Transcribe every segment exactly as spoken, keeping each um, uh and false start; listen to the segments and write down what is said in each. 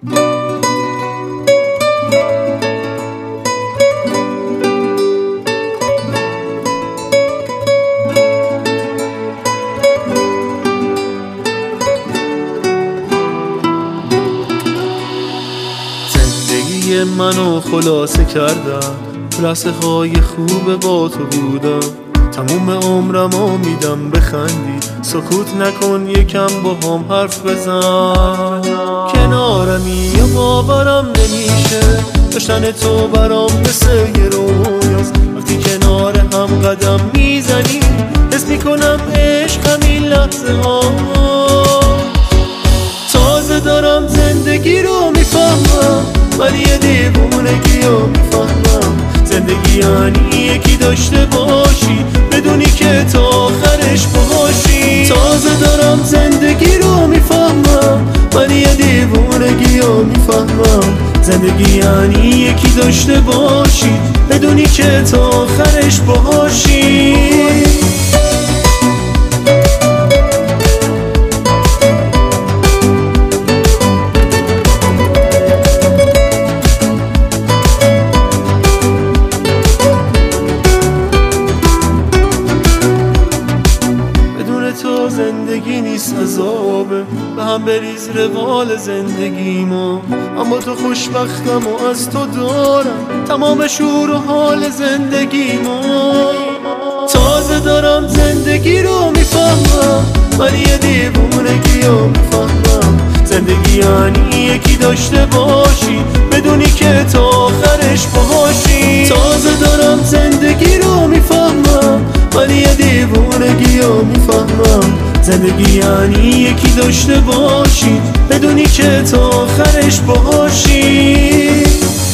زندگی منو خلاصه کردم، لحظه های خوب با تو بودم. تموم عمرمو میدم بخندی، سکوت نکن یکم با هم حرف بزن. کنارمی یا باورم نمیشه، داشتن تو برام مثل یه رویاست. وقتی کنار هم قدم میزنی حس میکنم عشق همین لحظه ها. تازه دارم زندگی رو میفهمم، ولی یه دیوونگی رو میفهمم. زندگی یعنی یکی داشته باشی بدونی که تا آخرش باهاشی. تازه دارم زندگی رو میفهمم، ولی یه دیوونگی رو میفهمم. زندگی یعنی یکی داشته باشی بدونی که تا آخرش باهاشی. تو زندگی نیست عذابه، به هم بریز روال زندگیمو. اما تو خوشبختم و از تو دارم تمام شور و حال زندگیمو. تازه دارم زندگی رو میفهمم، ولی یه دیوونگی رو میفهمم. زندگی یعنی یکی داشته باشی بدونی که تا آخرش باهاشی. تازه دارم زندگی رو میفهمم، ولی یه دیوونگی رو میفهمم. زندگی یعنی یکی داشته باشی بدونی که تا آخرش باهاشی.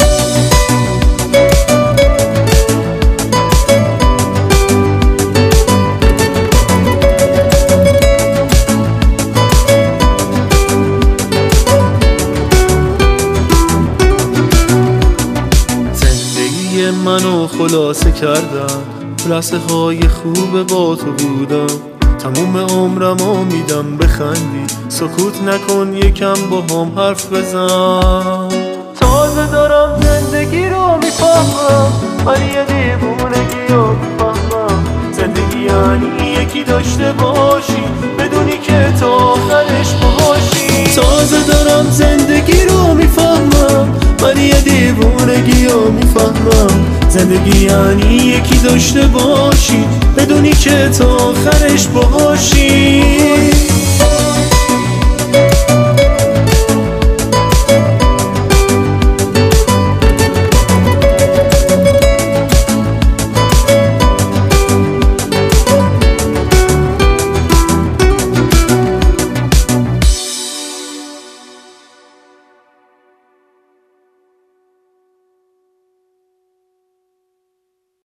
زندگی منو خلاصه کردم، لحظه های خوب با تو بودم. تموم عمرمو میدم بخندی، سکوت نکن یکم با هم حرف بزن. تازه دارم زندگی رو میفهمم، ولی یه دیوونگی رو میفهمم. زندگی یعنی یکی داشته باشی بدونی که تا آخرش باهاشی. تازه دارم زندگی رو میفهمم، ولی یه دیوونگی رو میفهمم. زندگی یعنی یکی داشته باشی بدونی که تا آخرش باهاشی.